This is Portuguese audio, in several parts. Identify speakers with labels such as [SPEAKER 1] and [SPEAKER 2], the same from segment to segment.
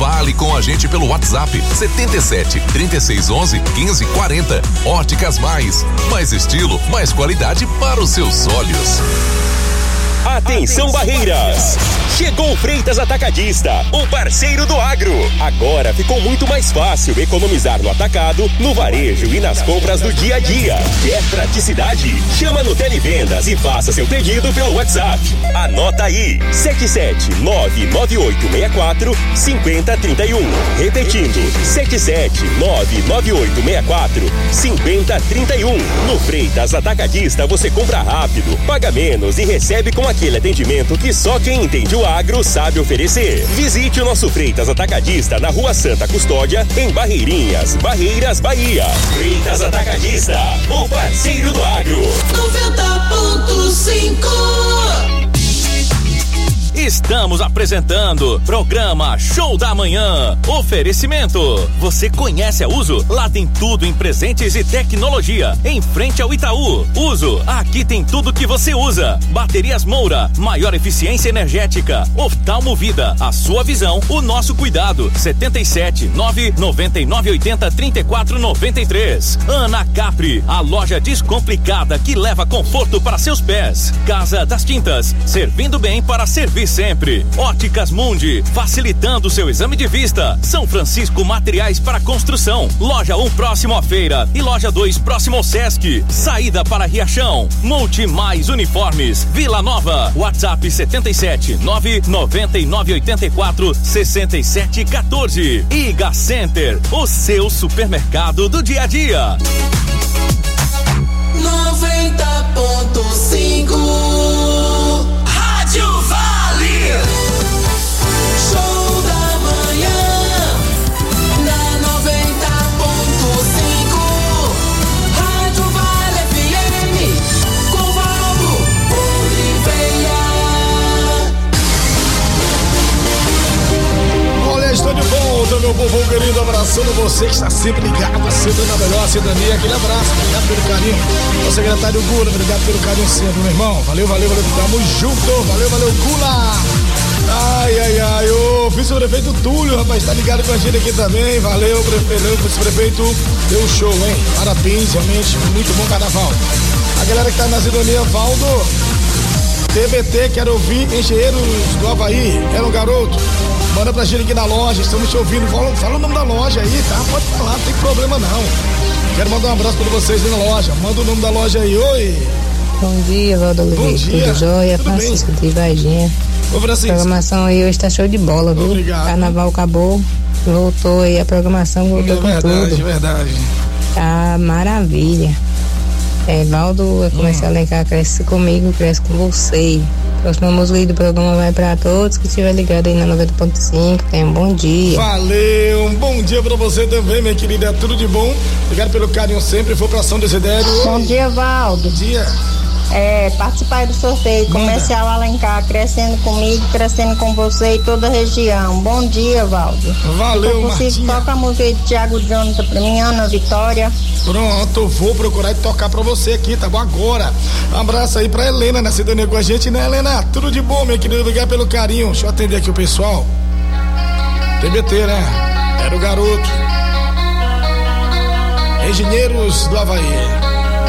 [SPEAKER 1] Fale com a gente pelo WhatsApp 77 36 11 15 40. Óticas mais estilo, mais qualidade para os seus olhos.
[SPEAKER 2] Atenção Barreiras! Chegou o Freitas Atacadista, o parceiro do agro. Agora ficou muito mais fácil economizar no atacado, no varejo e nas compras do dia a dia. Quer praticidade? Chama no Televendas e faça seu pedido pelo WhatsApp. Anota aí, 77998645031. Repetindo, 77998645031. No Freitas Atacadista você compra rápido, paga menos e recebe com aquele atendimento que só quem entende o agro sabe oferecer. Visite o nosso Freitas Atacadista na Rua Santa Custódia, em Barreirinhas, Barreiras, Bahia. Freitas Atacadista, o parceiro do agro.
[SPEAKER 3] 90.5.
[SPEAKER 4] Estamos apresentando programa Show da Manhã. Oferecimento. Você conhece a Uso? Lá tem tudo em presentes e tecnologia. Em frente ao Itaú. Uso. Aqui tem tudo que você usa. Baterias Moura. Maior eficiência energética. Oftalmo Vida. A sua visão, o nosso cuidado. 77 999 80 34 93. Ana Capri. A loja descomplicada que leva conforto para seus pés. Casa das Tintas. Servindo bem para servir sempre. Óticas Mundi, facilitando seu exame de vista. São Francisco Materiais para Construção. Loja 1 próximo à feira e loja 2 próximo ao Sesc. Saída para Riachão. Multi Mais Uniformes, Vila Nova. WhatsApp 77 999 84 67 14. Iga Center, o seu supermercado do dia a dia.
[SPEAKER 3] 90.5 Rádio Vale. Show da manhã na 90.5 Rádio Vale FM com Valdo Oliveira.
[SPEAKER 5] Olha, estou de volta, meu povo querido, abraçando você que está sempre ligado, sempre na melhor cidadania. Aquele abraço, obrigado pelo carinho. O secretário Gula, obrigado pelo carinho sempre, meu irmão. Valeu, tamo junto, valeu, Gula. Ai, ô, vice-prefeito Túlio, rapaz, tá ligado com a gente aqui também, valeu, vice-prefeito, deu show, hein, parabéns, realmente, muito bom carnaval. A galera que tá na sintonia, Valdo, TBT, quero ouvir Engenheiros do Havaí, era um garoto, manda pra gente aqui na loja, estamos te ouvindo, fala o nome da loja aí, tá, pode falar, não tem problema não. Quero mandar um abraço pra vocês aí na loja, manda o nome da loja aí, oi.
[SPEAKER 6] Bom dia, Valdo Oliveira, tudo jóia, Francisco de Varginha.
[SPEAKER 5] Ô, Francisco.
[SPEAKER 6] A programação aí hoje tá show de bola, viu?
[SPEAKER 5] Obrigado.
[SPEAKER 6] Carnaval acabou, voltou aí, a programação voltou com tudo.
[SPEAKER 5] Verdade.
[SPEAKER 6] Tá maravilha. Valdo, eu comecei a Alencar, cresce comigo, cresce com você. Próxima música aí do programa vai pra todos que estiver ligado aí na 90.5. Tenha um bom dia.
[SPEAKER 5] Valeu, um bom dia pra você também, minha querida. Tudo de bom. Obrigado pelo carinho sempre. Foi pra São Desidério.
[SPEAKER 6] Bom dia, Valdo.
[SPEAKER 5] Bom dia.
[SPEAKER 6] Participar do sorteio comercial Alencar, crescendo comigo, crescendo com você e toda a região. Bom dia, Valdo.
[SPEAKER 5] Valeu,
[SPEAKER 6] Martinha. Toca a música aí de Thiago Jonathan pra mim, Ana Vitória.
[SPEAKER 5] Pronto, vou procurar e tocar pra você aqui, tá bom? Agora, um abraço aí pra Helena, na cidadania com a gente, né, Helena? Tudo de bom, minha querida, obrigado pelo carinho. Deixa eu atender aqui o pessoal. TBT, né? Era o garoto. Engenheiros do Havaí.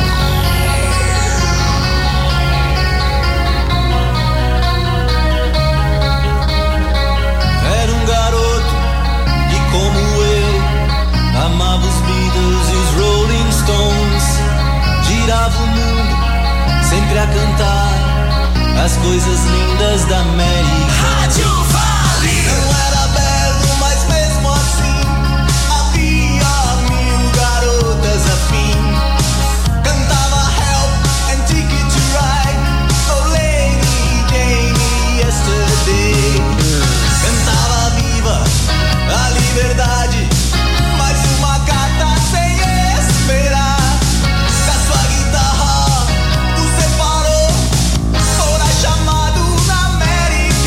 [SPEAKER 7] Como eu, amava os Beatles e os Rolling Stones. Girava o mundo, sempre a cantar as coisas lindas da América.
[SPEAKER 3] Rádio Vale.
[SPEAKER 7] Não era belo, mas mesmo assim havia 1000 garotas afim. Cantava Help and Ticket to Ride, Oh Lady Jane Yesterday. Cantava Viva a liberdade, mais uma carta sem esperar. Da sua guitarra o separou, fora chamado na América.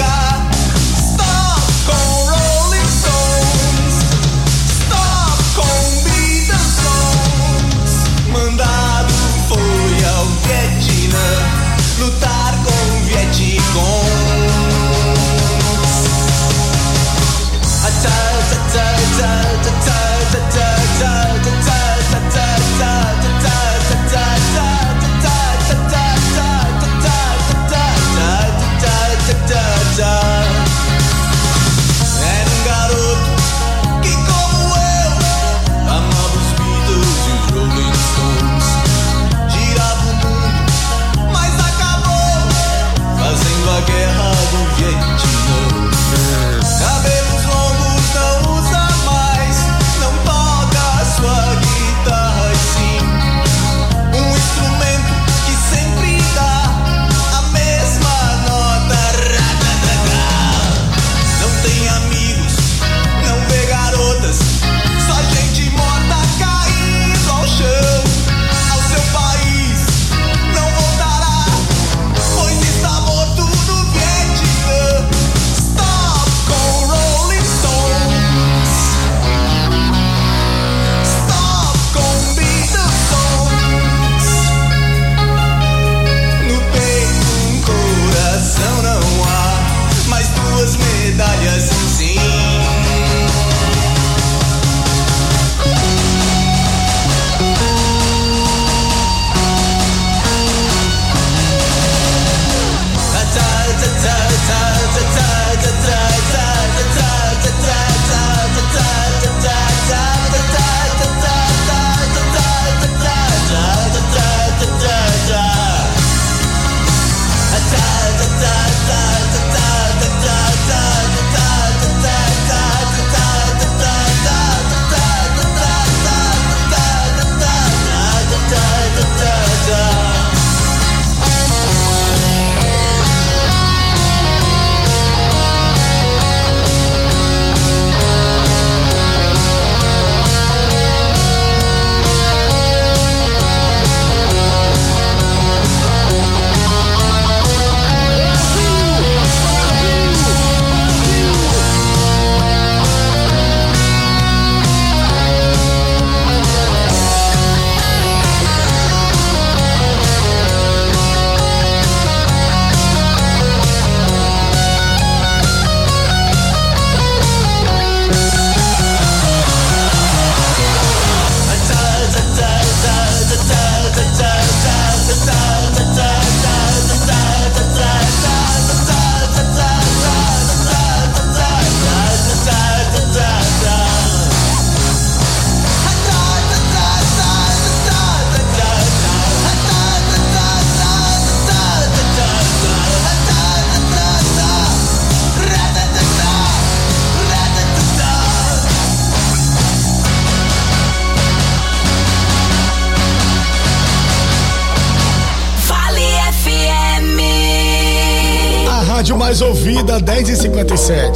[SPEAKER 5] rádio mais ouvida, 10h57.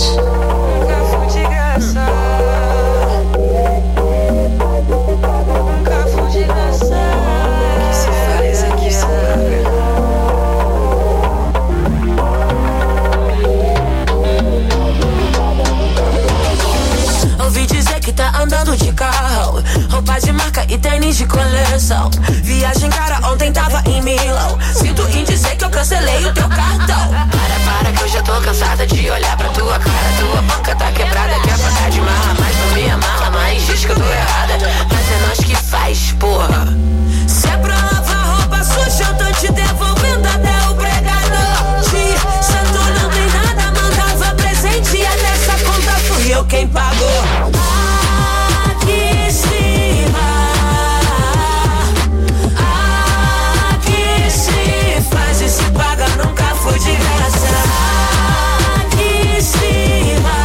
[SPEAKER 3] Ouvi dizer que tá andando de carro, roupa de marca e tênis de coleção. Viagem cara, ontem tava em Milão. Sinto em dizer que eu cancelei o teu cartão. Para que eu já tô cansada de olhar pra tua cara. Tua boca tá quebrada, quer pagar de marra, mas não me amala, mas diz que eu tô errada. Mas é nós que faz, porra. Se é pra lavar roupa suja, eu tô te devolvendo até o pregador. Se tu não tem nada, mandava presente e até essa conta fui eu quem pagou. Aqui em cima, aqui se faz e se paga, nunca foi de graça. Aqui em cima,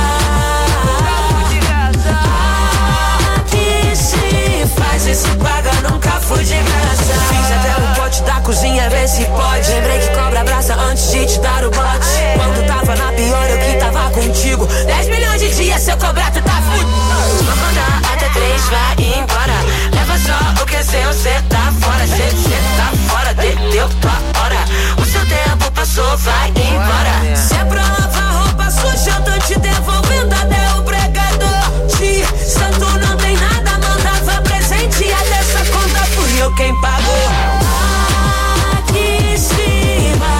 [SPEAKER 3] aqui se faz e se paga, nunca foi de graça. Fiz até o pote da cozinha, vê se pode. Lembrei que cobra abraça antes de te dar o bote. Quando tava na pior, eu que tava contigo. 10 milhões de dias, se eu cobrar, tu tá fudido. Vou contar até 3, vai embora. Leva só o que é seu, cê tá fora. Cê tá fora, deu tua hora. O seu tempo passou, vai embora. Se é pra lavar roupa suja, eu tô te devolvendo até o pregador. Se tu não tem nada, mandava presente e até essa conta fui eu quem pagou. Aqui em cima,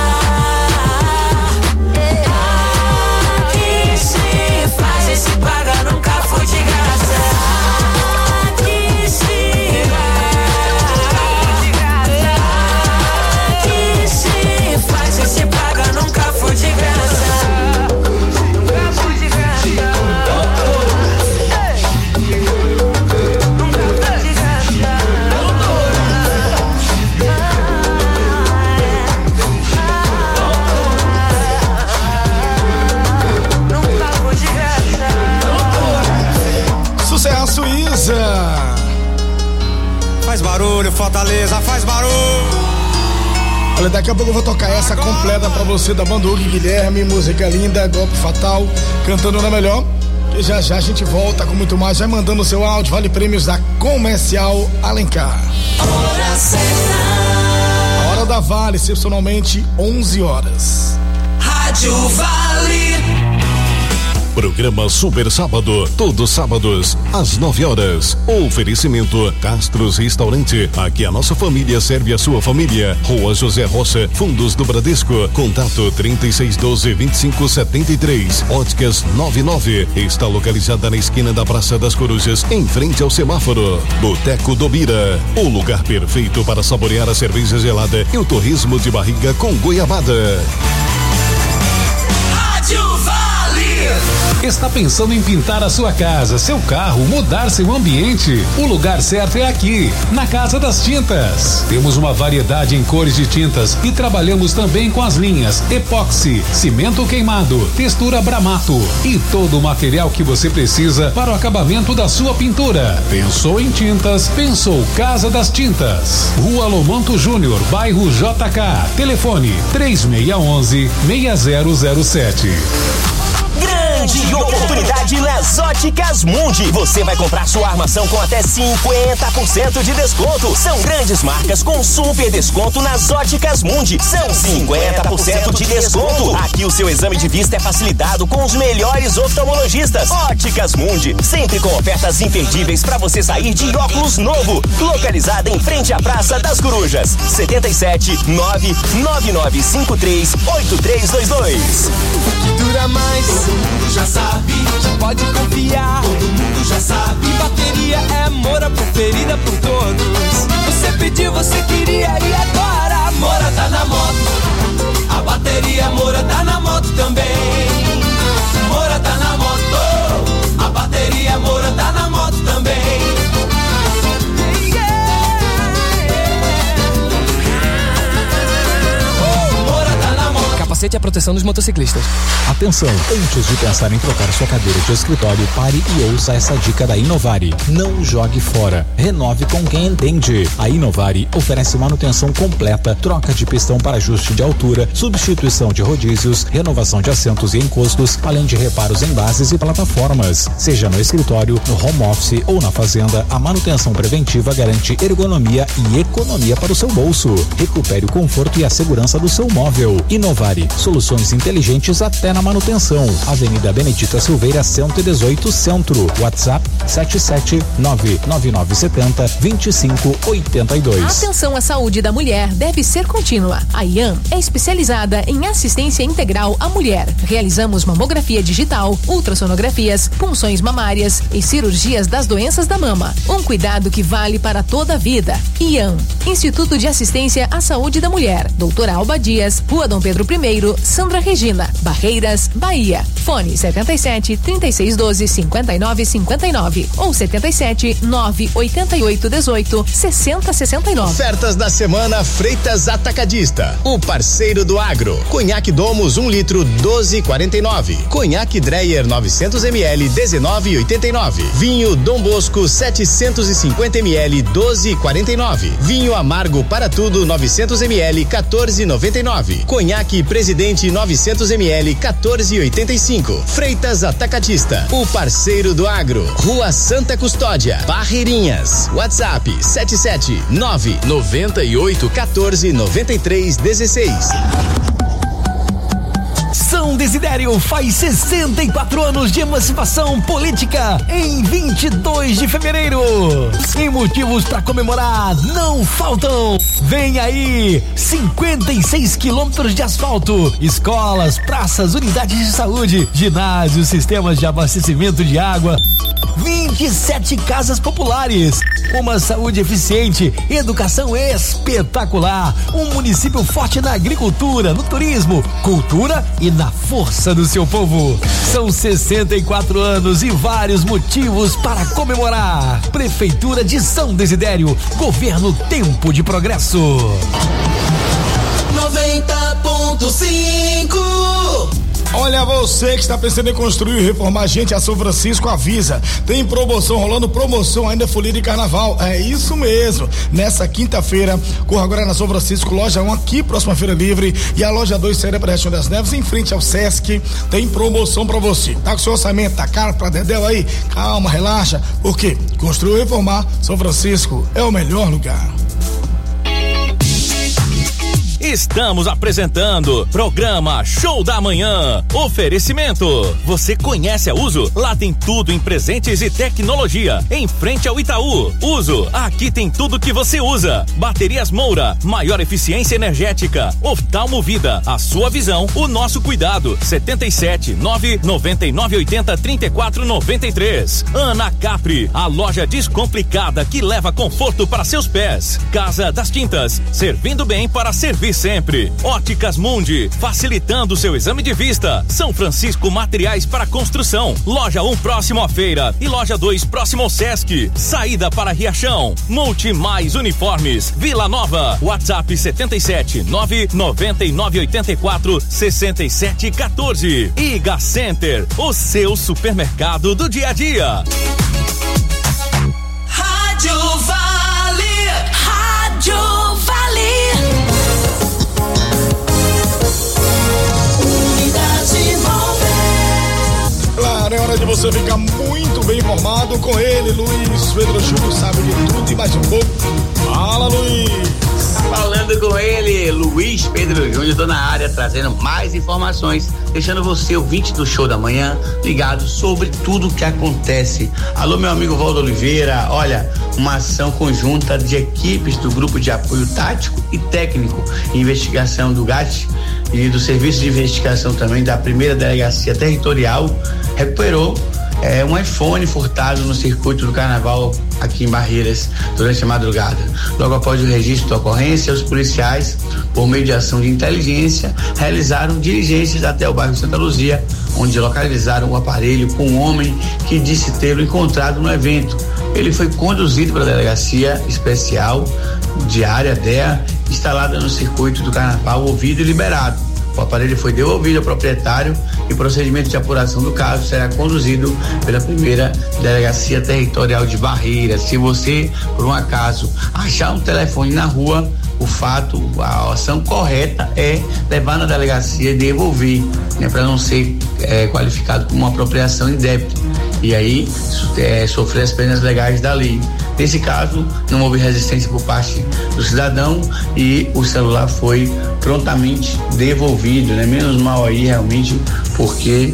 [SPEAKER 3] aqui se faz e se paga, nunca foi
[SPEAKER 5] Fortaleza.
[SPEAKER 8] Faz barulho, Fortaleza, faz barulho.
[SPEAKER 5] Olha, daqui a pouco eu vou tocar essa completa pra você da banda Hugo Guilherme, música linda, Golpe Fatal, cantando na melhor. E já já a gente volta com muito mais, vai mandando o seu áudio, vale prêmios da Comercial Alencar.
[SPEAKER 3] Hora certa.
[SPEAKER 5] A hora da Vale, excepcionalmente 11 horas.
[SPEAKER 3] Rádio Vale.
[SPEAKER 1] Programa Super Sábado, todos sábados, às 9 horas. Oferecimento Castros Restaurante. Aqui a nossa família serve a sua família. Rua José Rocha, Fundos do Bradesco. Contato 3612-2573. Óticas 99. Está localizada na esquina da Praça das Corujas, em frente ao semáforo. Boteco do Bira. O lugar perfeito para saborear a cerveja gelada e o torresmo de barriga com goiabada.
[SPEAKER 3] Rádio Vale.
[SPEAKER 9] Está pensando em pintar a sua casa, seu carro, mudar seu ambiente? O lugar certo é aqui, na Casa das Tintas. Temos uma variedade em cores de tintas e trabalhamos também com as linhas epóxi, cimento queimado, textura Bramato e todo o material que você precisa para o acabamento da sua pintura. Pensou em tintas? Pensou Casa das Tintas. Rua Lomanto Júnior, bairro JK. Telefone 3611-6007.
[SPEAKER 2] Grande oportunidade nas Óticas Mundi. Você vai comprar sua armação com até 50% de desconto. São grandes marcas com super desconto nas Óticas Mundi. São 50% de desconto. Aqui o seu exame de vista é facilitado com os melhores oftalmologistas. Óticas Mundi, sempre com ofertas imperdíveis para você sair de óculos novo. Localizada em frente à Praça das Corujas. 77-99953-8322.
[SPEAKER 3] Dura mais, todo mundo já sabe, já pode confiar, todo mundo já sabe. Bateria é Moura, preferida por todos. Você pediu, você queria e agora a Moura tá na moto. A bateria Moura tá na moto também. Moura tá na moto, a bateria Moura tá na moto também.
[SPEAKER 10] Capacete é a proteção dos motociclistas.
[SPEAKER 11] Atenção, antes de pensar em trocar sua cadeira de escritório, pare e ouça essa dica da Inovari. Não jogue fora. Renove com quem entende. A Inovari oferece manutenção completa, troca de pistão para ajuste de altura, substituição de rodízios, renovação de assentos e encostos, além de reparos em bases e plataformas. Seja no escritório, no home office ou na fazenda, a manutenção preventiva garante ergonomia e economia para o seu bolso. Recupere o conforto e a segurança do seu móvel. Inovari, soluções inteligentes até na manutenção. Avenida Benedita Silveira, 118, Centro. WhatsApp 77999702582.
[SPEAKER 12] A atenção à saúde da mulher deve ser contínua. A IAM é especializada em assistência integral à mulher. Realizamos mamografia digital, ultrassonografias, punções mamárias e cirurgias das doenças da mama. Um cuidado que vale para toda a vida. IAM, Instituto de Assistência à Saúde da Mulher. Doutora Alba Dias, Rua Dom Pedro I, Sandra Regina, Barreiras, Bahia. Fone 77-3612-5959 ou 77-98818-6069.
[SPEAKER 13] Ofertas da semana Freitas Atacadista, o parceiro do agro. Conhaque Domus 1 litro 12,49. Conhaque Dreyer 900 ml 19,89. Vinho Dom Bosco 750 ml 12,49. Vinho Amargo para tudo 900 ml 14,99. Conhaque Presidente 900 ml 14,85. Freitas Atacadista, o parceiro do agro. Rua Santa Custódia, Barreirinhas. WhatsApp 77998149316.
[SPEAKER 14] São Desidério faz 64 anos de emancipação política em 22 de fevereiro. E motivos para comemorar não faltam. Vem aí, 56 quilômetros de asfalto, escolas, praças, unidades de saúde, ginásios, sistemas de abastecimento de água, 27 casas populares, uma saúde eficiente, educação espetacular, um município forte na agricultura, no turismo, cultura e na força do seu povo. São 64 anos e vários motivos para comemorar. Prefeitura de São Desidério, governo Tempo de Progresso.
[SPEAKER 3] 90.5
[SPEAKER 5] Olha, você que está pensando em construir e reformar, gente, a São Francisco avisa. Tem promoção rolando, promoção ainda folia de carnaval. É isso mesmo. Nessa quinta-feira, corra agora na São Francisco, loja 1, aqui, próxima Feira Livre, e a loja 2, saída para Riachão das Neves, em frente ao Sesc. Tem promoção para você. Tá com seu orçamento, tá caro pra Dedéu aí? Calma, relaxa. Porque construir e reformar, São Francisco é o melhor lugar.
[SPEAKER 4] Estamos apresentando programa Show da Manhã. Oferecimento. Você conhece a Uso? Lá tem tudo em presentes e tecnologia. Em frente ao Itaú. Uso. Aqui tem tudo que você usa. Baterias Moura. Maior eficiência energética. Oftalmo Vida. A sua visão, o nosso cuidado. 77 999 80 34 93. Ana Capri. A loja descomplicada que leva conforto para seus pés. Casa das Tintas. Servindo bem para servir sempre. Óticas Mundi, facilitando seu exame de vista. São Francisco Materiais para Construção. Loja 1 próximo à feira e loja 2 próximo ao Sesc. Saída para Riachão. Multimais Uniformes. Vila Nova. WhatsApp 77 999 84 67 14. Iga Center, o seu supermercado do dia a dia.
[SPEAKER 3] Rádio Vale. Rádio Vale.
[SPEAKER 5] Claro, é hora de você ficar muito bem informado com ele, Luiz Pedro Júnior, sabe de tudo e mais um pouco. Fala, Luiz!
[SPEAKER 15] Falando com ele, Luiz Pedro Júnior, tô na área trazendo mais informações, deixando você, ouvinte do Show da Manhã, ligado sobre tudo o que acontece. Alô, meu amigo Valdo Oliveira, olha, uma ação conjunta de equipes do Grupo de Apoio Tático e Técnico em Investigação do GAT e do Serviço de Investigação também da Primeira Delegacia Territorial recuperou um iPhone furtado no circuito do Carnaval aqui em Barreiras durante a madrugada. Logo após o registro da ocorrência, os policiais, por meio de ação de inteligência, realizaram diligências até o bairro Santa Luzia, onde localizaram o aparelho com um homem que disse tê-lo encontrado no evento. Ele foi conduzido para a Delegacia Especial de Área DEA, instalada no circuito do Carnaval, ouvido e liberado. O aparelho foi devolvido ao proprietário e o procedimento de apuração do caso será conduzido pela Primeira Delegacia Territorial de Barreiras. Se você, por um acaso, achar um telefone na rua, a ação correta é levar na delegacia e devolver, né, para não ser qualificado como uma apropriação indébita. E aí sofrer as penas legais da lei. Nesse caso, não houve resistência por parte do cidadão e o celular foi prontamente devolvido, né? Menos mal aí realmente, porque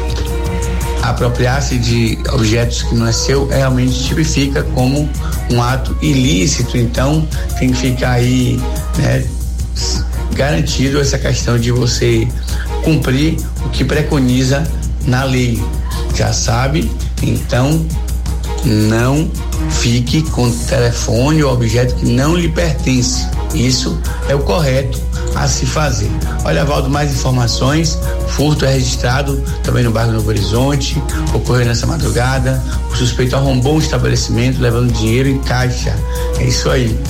[SPEAKER 15] apropriar-se de objetos que não é seu realmente tipifica como um ato ilícito. Então tem que ficar aí, né, garantido essa questão de você cumprir o que preconiza na lei. Já sabe, então não fique com telefone ou objeto que não lhe pertence. Isso é o correto a se fazer. Olha, Valdo, mais informações. Furto é registrado também no bairro Novo Horizonte, ocorreu nessa madrugada. O suspeito arrombou um estabelecimento levando dinheiro em caixa. É isso aí.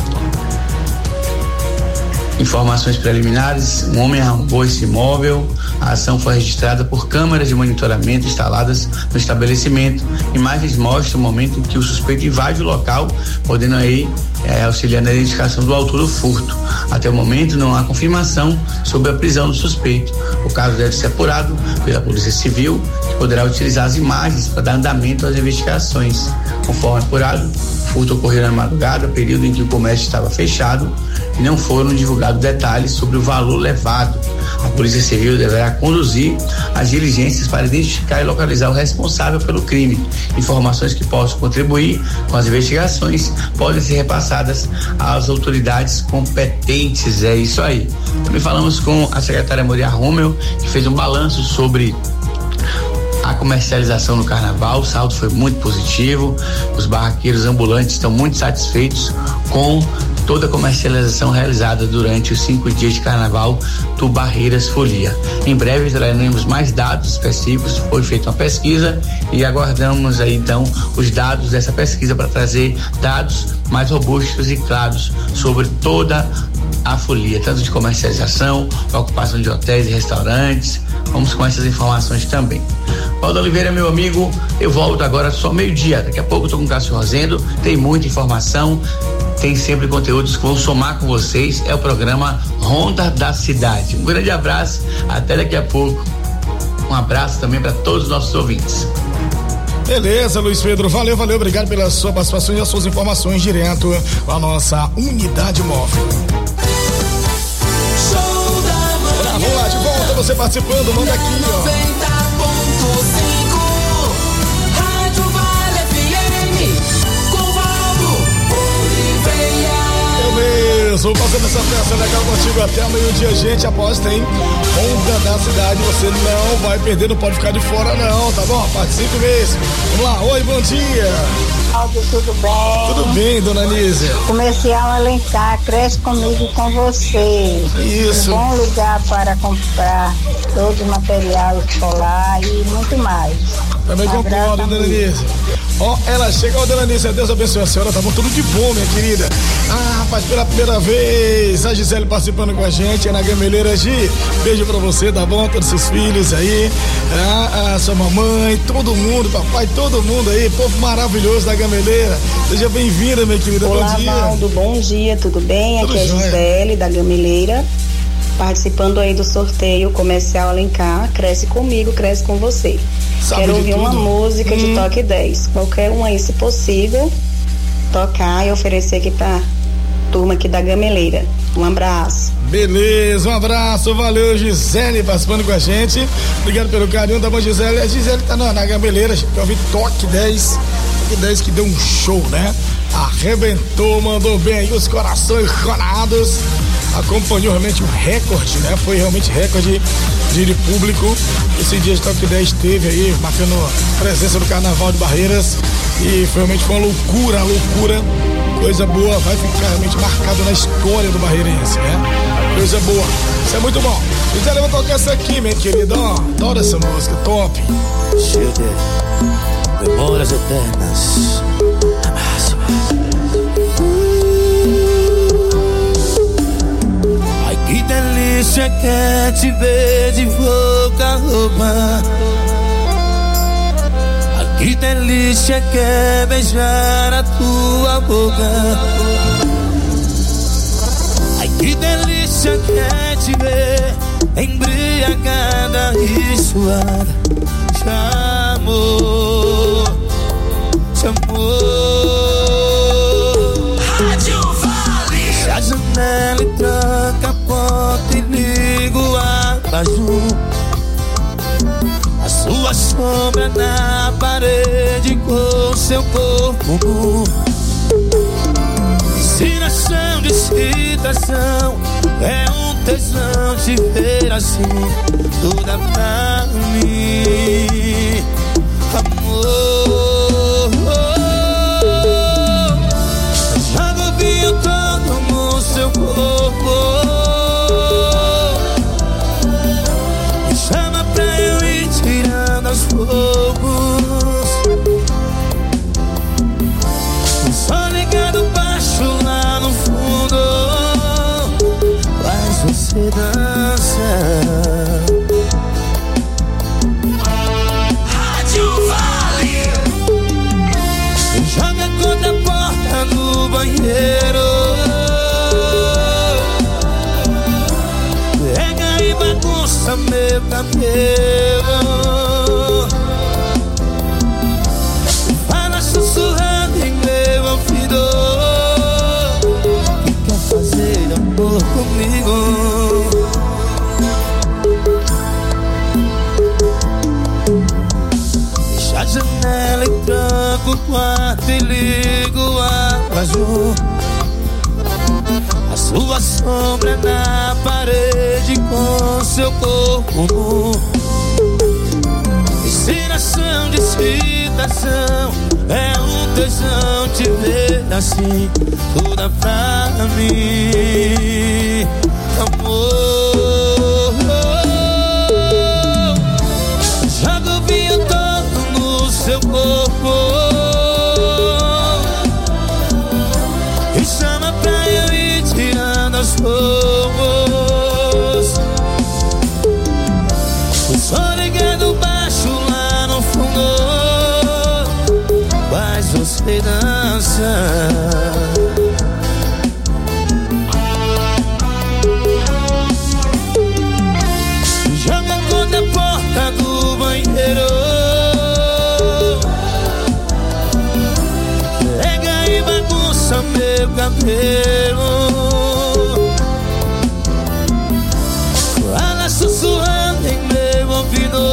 [SPEAKER 15] Informações preliminares: um homem arrombou esse imóvel. A ação foi registrada por câmeras de monitoramento instaladas no estabelecimento. Imagens mostram o momento em que o suspeito invade o local, podendo aí auxiliar na identificação do autor do furto. Até o momento não há confirmação sobre a prisão do suspeito. O caso deve ser apurado pela Polícia Civil, que poderá utilizar as imagens para dar andamento às investigações. Conforme apurado, o furto ocorreu na madrugada, período em que o comércio estava fechado, e não foram divulgados detalhes sobre o valor levado. A Polícia Civil deverá conduzir as diligências para identificar e localizar o responsável pelo crime. Informações que possam contribuir com as investigações podem ser repassadas às autoridades competentes. É isso aí. Também falamos com a secretária Moria Rommel, que fez um balanço sobre a comercialização no Carnaval. O saldo foi muito positivo. Os barraqueiros ambulantes estão muito satisfeitos com toda a comercialização realizada durante os 5 dias de carnaval do Barreiras Folia. Em breve traremos mais dados específicos, foi feita uma pesquisa e aguardamos aí então os dados dessa pesquisa para trazer dados mais robustos e claros sobre toda a folia, tanto de comercialização, ocupação de hotéis e restaurantes. Vamos com essas informações também. Paulo Oliveira, meu amigo, eu volto agora só meio-dia. Daqui a pouco eu tô com o Cássio Rosendo, tem muita informação, tem sempre conteúdos que vão somar com vocês. É o programa Ronda da Cidade. Um grande abraço, até daqui a pouco. Um abraço também para todos os nossos ouvintes.
[SPEAKER 5] Beleza, Luiz Pedro, valeu, obrigado pela sua participação e as suas informações direto à nossa unidade móvel. Vamos lá, de volta, você participando, manda aqui, ó.
[SPEAKER 3] 90.5 Rádio Vale FM com Valdo Oliveira.
[SPEAKER 5] Eu mesmo, passando essa festa legal contigo até o meio-dia, gente, aposta, hein? Onda da Cidade, você não vai perder, não pode ficar de fora não, tá bom? Participe mesmo. Vamos lá, oi, bom dia.
[SPEAKER 16] Tudo bem?
[SPEAKER 5] Tudo bem, dona Nízia?
[SPEAKER 16] Comercial Alencar, cresce comigo com você.
[SPEAKER 5] Isso.
[SPEAKER 16] Um bom lugar para comprar todo o material escolar e muito mais.
[SPEAKER 5] Também concordo, dona Nízia. Ó, ela chega, ó, dona Nízia, Deus abençoe a senhora, tá bom? Tudo de bom, minha querida. Ah, rapaz, pela primeira vez, a Gisele participando com a gente, é na Gameleira. Gi, beijo pra você, tá bom? Todos os seus filhos aí, a sua mamãe, todo mundo, papai, todo mundo aí, povo maravilhoso da Gameleira. Seja bem-vinda, minha querida.
[SPEAKER 16] Olá,
[SPEAKER 5] bom dia.
[SPEAKER 16] Valdo, bom dia, tudo bem?
[SPEAKER 5] Tudo
[SPEAKER 16] aqui é a
[SPEAKER 5] jóia.
[SPEAKER 16] Gisele da Gameleira, participando aí do sorteio Comercial Alencar, cresce comigo, cresce com você.
[SPEAKER 5] Sabe
[SPEAKER 16] Quero
[SPEAKER 5] de
[SPEAKER 16] ouvir uma
[SPEAKER 5] tudo?
[SPEAKER 16] música de toque 10, qualquer uma aí, se possível, tocar e oferecer aqui pra turma aqui da Gameleira. Um abraço.
[SPEAKER 5] Beleza, um abraço, valeu, Gisele participando com a gente. Obrigado pelo carinho, tá bom, Gisele? A Gisele tá na Gameleira, eu ouvi Toque 10. Toque 10 que deu um show, né? Arrebentou, mandou bem aí, os corações chorados. Acompanhou realmente um recorde, né? Foi realmente recorde de público. Esse dia de Toque 10 teve aí, marcando presença do Carnaval de Barreiras. E foi realmente uma loucura. Coisa boa, vai ficar realmente marcado na história do barreirense, né? Coisa boa, isso é muito bom. Gisele, eu vou tocar essa aqui, minha querida, ó. Adoro essa música, top.
[SPEAKER 17] Cheio de memórias eternas. Ai, que delícia que é te ver de boca roupa. Que delícia que é beijar a tua boca. Ai, que delícia que é te ver embriagada e suada. Chamou,
[SPEAKER 3] Rádio Vale.
[SPEAKER 17] Se a janela e tranca a porta e ligo o abajur. A sua sombra na parede com seu corpo nu. Ensinação de excitação, é um tesão te ver assim, toda pra mim, amor. Joga o vinho todo no seu corpo, me chama pra eu ir tirando aos poucos. Só ligado baixo lá no fundo, mas você dança.
[SPEAKER 3] Rádio Vale.
[SPEAKER 17] Joga contra a porta do banheiro, pega e bagunça meu cabelo. Fala sussurrando em meu ouvido que quer fazer amor comigo. Fecha a janela e tranco o quarto e ligo o abajur. A sua sombra na parede com seu corpo nu. Ensinação de excitação, é um tesão te ver assim, toda pra mim, amor. Joga o vinho todo no seu corpo e chama pra eu ir tirando as roupas. O som ligado baixo lá no fundo, faz você dançar. Joga contra a porta do banheiro, pega e bagunça meu cabelo. Fala sussurrando em meu ouvido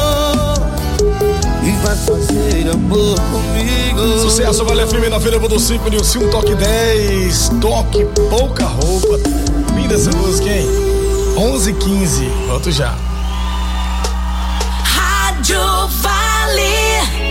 [SPEAKER 17] e vai fazer amor comigo.
[SPEAKER 5] Sucesso, Vale FM na Feira do 5, Nilson, toque 10, toque pouca roupa. Linda essa música, hein? 11h15, volto já.
[SPEAKER 3] Rádio Vale.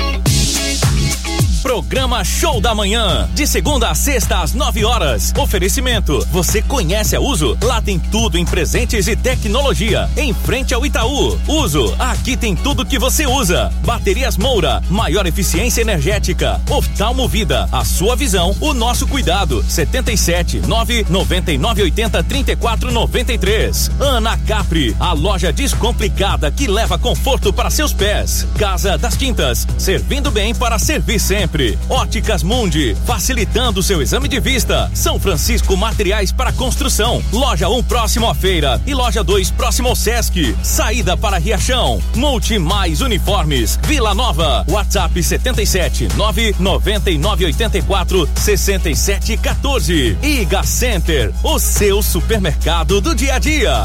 [SPEAKER 4] Programa Show da Manhã, de segunda a sexta às 9 horas. Oferecimento, você conhece a Uso? Lá tem tudo em presentes e tecnologia, em frente ao Itaú. Uso, aqui tem tudo que você usa. Baterias Moura, maior eficiência energética. Oftalmo Vida, a sua visão, o nosso cuidado. 77 999 80 34 93. Ana Capri, a loja descomplicada que leva conforto para seus pés. Casa das Tintas, servindo bem para servir sempre. Óticas Mundi, facilitando seu exame de vista. São Francisco Materiais para Construção. Loja 1 próximo à feira e loja 2 próximo ao Sesc. Saída para Riachão. Multi Mais Uniformes, Vila Nova. WhatsApp 77 999 84 67 14. Iga Center, o seu supermercado do dia a dia.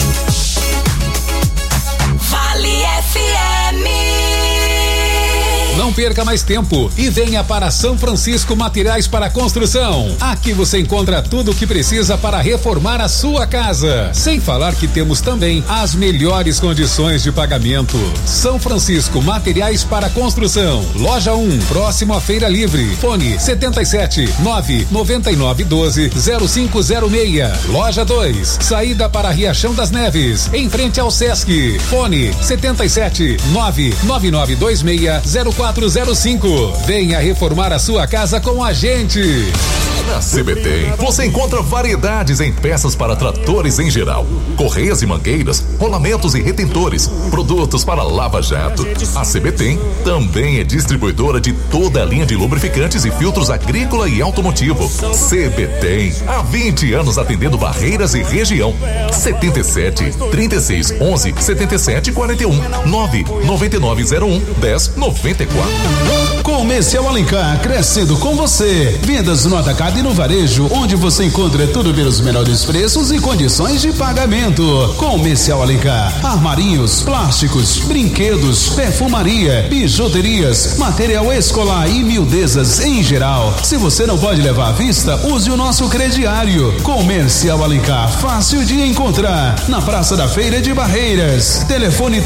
[SPEAKER 3] Vale FM.
[SPEAKER 9] Não perca mais tempo e venha para São Francisco Materiais para Construção. Aqui você encontra tudo o que precisa para reformar a sua casa. Sem falar que temos também as melhores condições de pagamento. São Francisco Materiais para Construção. Loja 1, próximo à Feira Livre. Fone 77 999 12 0506. Loja 2, saída para Riachão das Neves, em frente ao Sesc. Fone 77 999 26 0405. Venha reformar a sua casa com a gente.
[SPEAKER 18] Na CBT, você encontra variedades em peças para tratores em geral, correias e mangueiras, rolamentos e retentores, produtos para lava-jato. A CBT também é distribuidora de toda a linha de lubrificantes e filtros agrícola e automotivo. CBT, há 20 anos atendendo Barreiras e região. 77 36 11 77 41 9 9901 10 94.
[SPEAKER 19] Comercial Alencar, crescendo com você. Vendas no atacado e no varejo, onde você encontra tudo pelos menores preços e condições de pagamento. Comercial Alencar, armarinhos, plásticos, brinquedos, perfumaria, bijuterias, material escolar e miudezas em geral. Se você não pode levar à vista, use o nosso crediário. Comercial Alencar, fácil de encontrar, na Praça da Feira de Barreiras. Telefone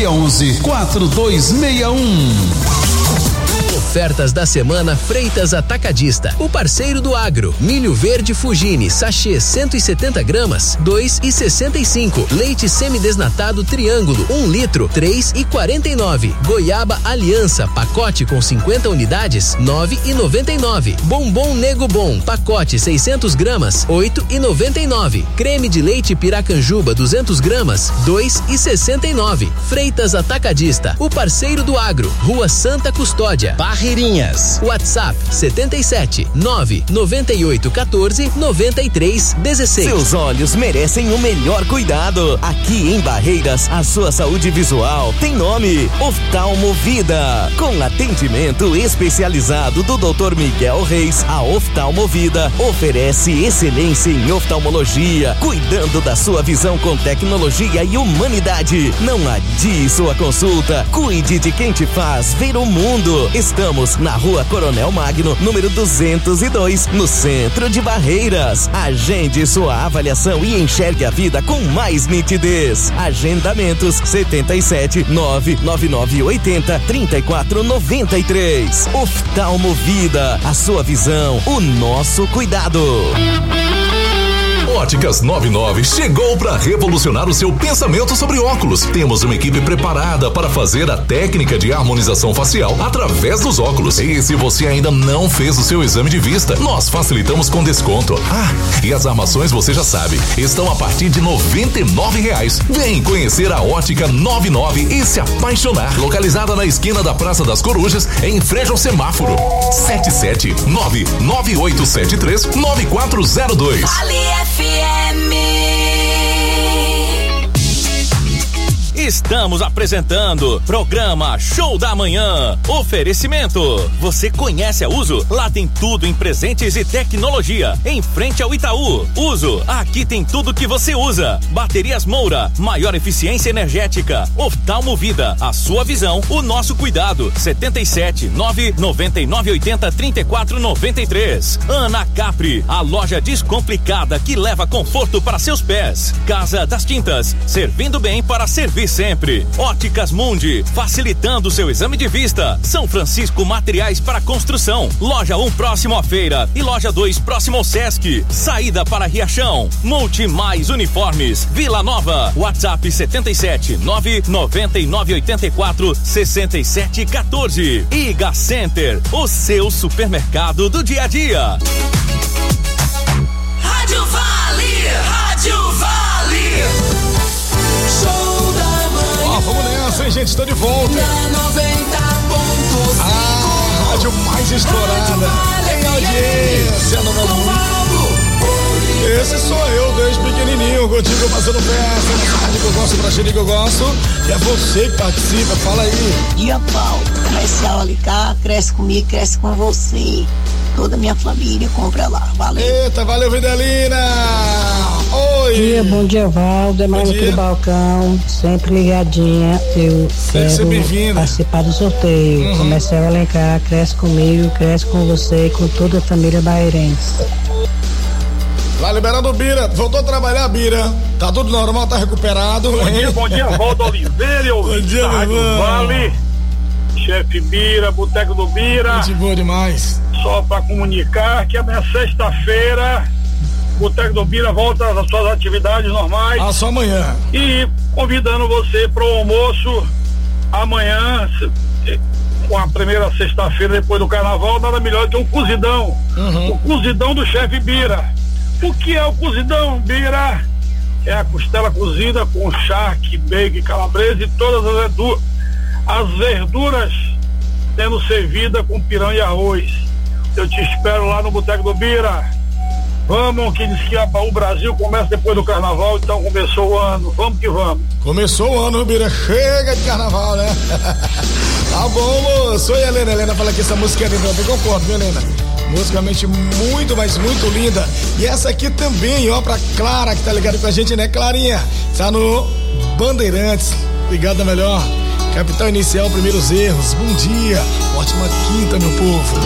[SPEAKER 19] 3611-4261.
[SPEAKER 20] Ofertas da semana Freitas Atacadista, o parceiro do agro. Milho verde Fugini, sachê 170 gramas, 2,65. Leite semidesnatado Triângulo, 1 litro, 3,49. Goiaba Aliança, pacote com 50 unidades, 9,99. Bombom Nego Bom, pacote 600 gramas, 8,99. Creme de leite Piracanjuba 200 gramas, 2,69. Freitas Atacadista, o parceiro do agro. Rua Santa Custódia, Barreirinhas. WhatsApp 77 998 14 93 16.
[SPEAKER 21] Seus olhos merecem o melhor cuidado. Aqui em Barreiras, a sua saúde visual tem nome: Oftalmo Vida. Com atendimento especializado do Dr. Miguel Reis, a Oftalmo Vida oferece excelência em oftalmologia, cuidando da sua visão com tecnologia e humanidade. Não adie sua consulta. Cuide de quem te faz ver o mundo. Estamos na Rua Coronel Magno, número 202, no centro de Barreiras. Agende sua avaliação e enxergue a vida com mais nitidez. Agendamentos 77 999 80 34 93. Oftalmo Vida, a sua visão, o nosso cuidado.
[SPEAKER 18] Óticas 99 chegou para revolucionar o seu pensamento sobre óculos. Temos uma equipe preparada para fazer a técnica de harmonização facial através dos óculos. E se você ainda não fez o seu exame de vista, nós facilitamos com desconto. E as armações você já sabe, estão a partir de R$99. Vem conhecer a Ótica 99 e se apaixonar. Localizada na esquina da Praça das Corujas, em frente ao semáforo. 77998739402.
[SPEAKER 3] Vale FM.
[SPEAKER 4] Estamos apresentando programa Show da Manhã. Oferecimento. Você conhece a Uso? Lá tem tudo em presentes e tecnologia. Em frente ao Itaú. Uso. Aqui tem tudo que você usa. Baterias Moura. Maior eficiência energética. Oftalmo Vida. A sua visão, o nosso cuidado. 77-99980-3493. Ana Capri. A loja descomplicada que leva conforto para seus pés. Casa das Tintas. Servindo bem para servir sempre. Óticas Mundi, facilitando seu exame de vista. São Francisco Materiais para Construção. Loja 1 próximo à feira e loja 2 próximo ao Sesc. Saída para Riachão. Multimais Uniformes. Vila Nova. WhatsApp 77-99984-6714. Iga Center, o seu supermercado do dia a dia.
[SPEAKER 3] Rádio Vale, Rádio Vale. Show da manhã.
[SPEAKER 5] Vamos nessa, hein, gente? Estou de volta.
[SPEAKER 3] Na 90.5.
[SPEAKER 5] A rádio mais estourada em audiência no meu mundo. Esse sou eu, desde pequenininho, contigo passando festa. Essa rádio que eu gosto, pra xerife que eu gosto. E é você que participa, fala aí.
[SPEAKER 6] Dia Paulo, comercial Alicá, cresce comigo, cresce com você. Toda a minha família compra lá, valeu.
[SPEAKER 5] Eita, valeu, Videlina! Oi!
[SPEAKER 22] Bom dia, Valdo, é mais aqui do balcão, sempre ligadinha. Eu quero participar do sorteio. Comercial Alencar, cresce comigo, cresce com você e com toda a família bairense.
[SPEAKER 5] Lá liberando o Bira, voltou a trabalhar, Bira. Tá tudo normal, tá recuperado.
[SPEAKER 23] Bom dia, Valdo Oliveira.
[SPEAKER 5] Bom dia, meu irmão.
[SPEAKER 23] Vale, chefe Bira, Boteco do Bira.
[SPEAKER 5] Gente boa demais.
[SPEAKER 23] Só pra comunicar que amanhã, sexta-feira, Boteco do Bira volta às suas atividades normais.
[SPEAKER 5] Só amanhã.
[SPEAKER 23] E convidando você pro almoço amanhã, com a primeira sexta-feira depois do carnaval, nada melhor que um cozidão. O cozidão do chefe Bira. O que é o cozidão, Bira? É a costela cozida com charque, bacon, calabresa e todas as verduras sendo servida com pirão e arroz. Eu te espero lá no Boteco do Bira. Vamos, que diz que o Brasil começa depois do carnaval, então começou o ano. Vamos que vamos.
[SPEAKER 5] Começou o ano, Bira. Chega de carnaval, né? Tá bom, moço. Oi, Helena. Helena fala que essa música é linda. Eu concordo, viu, Helena? Musicalmente muito, mas muito linda. E essa aqui também, ó, pra Clara, que tá ligada com a gente, né, Clarinha? Tá no Bandeirantes, ligada melhor. Capital Inicial, primeiros erros. Bom dia, ótima quinta, meu povo.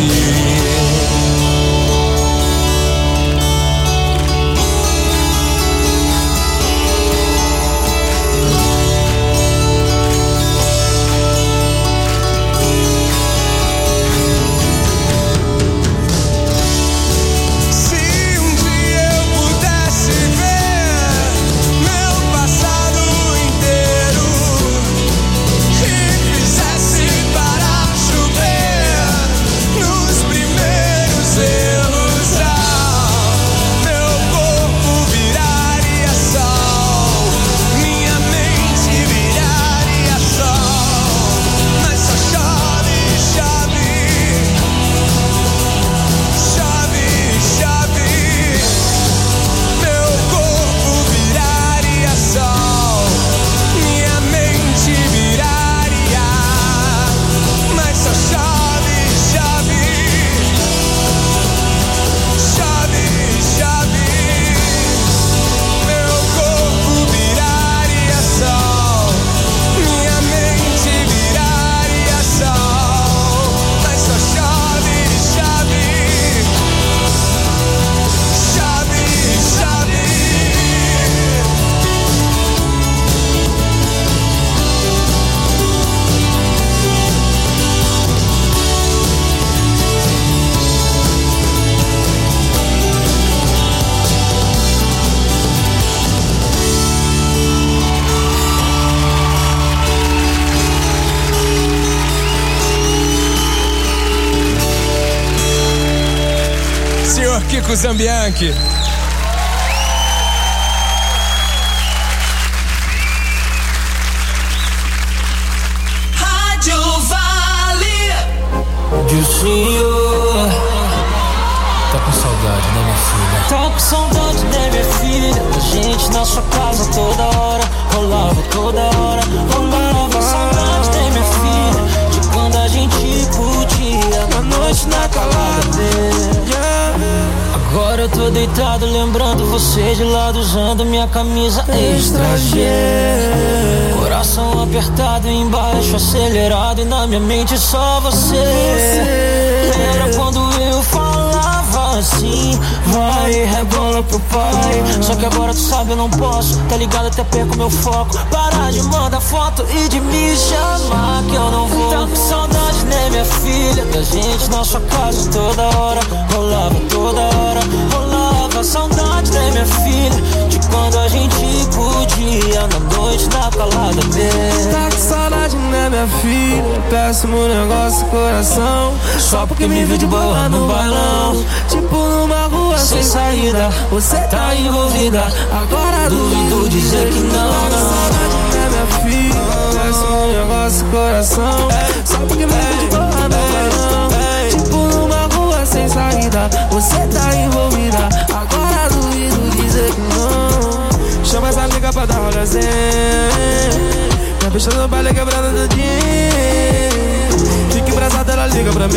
[SPEAKER 1] Kiko Zambianchi.
[SPEAKER 3] Rádio Vale.
[SPEAKER 7] Senhor, tá com saudade, né, minha filha? Tá com saudade, né, minha filha? A gente na sua casa toda hora, rolava toda hora, rolava. Saudade, né, minha filha? De quando a gente podia, na noite na calada dele. Agora eu tô deitado lembrando você de lado, usando minha camisa extra G. Coração apertado embaixo, acelerado, e na minha mente só você. Lembra quando eu falava assim, vai, rebola pro pai. Só que agora tu sabe eu não posso, tá ligado, até perco meu foco. Para de mandar foto e de me chamar que eu não vou. Tá com saudade, né, minha filha? Da gente na sua casa toda hora, rolava toda hora, rolava. Saudade, né, minha filha? De quando a gente podia, na noite na calada dele.
[SPEAKER 8] Tá com saudade, né, minha filha? Péssimo negócio, coração. Só porque me viu de boa no bailão, tipo numa rua sem saída. Você tá envolvida, agora duvido dizer que não. Tá com saudade, né, minha filha? Péssimo negócio, coração. Só porque me viu de boa no bailão, tipo numa rua sem saída. Você tá envolvida, agora duvido dizer que não. Chama essa amiga pra dar um rolezinho. Minha bicha no baile quebrando do dia. Fica embrasada, ela liga pra mim.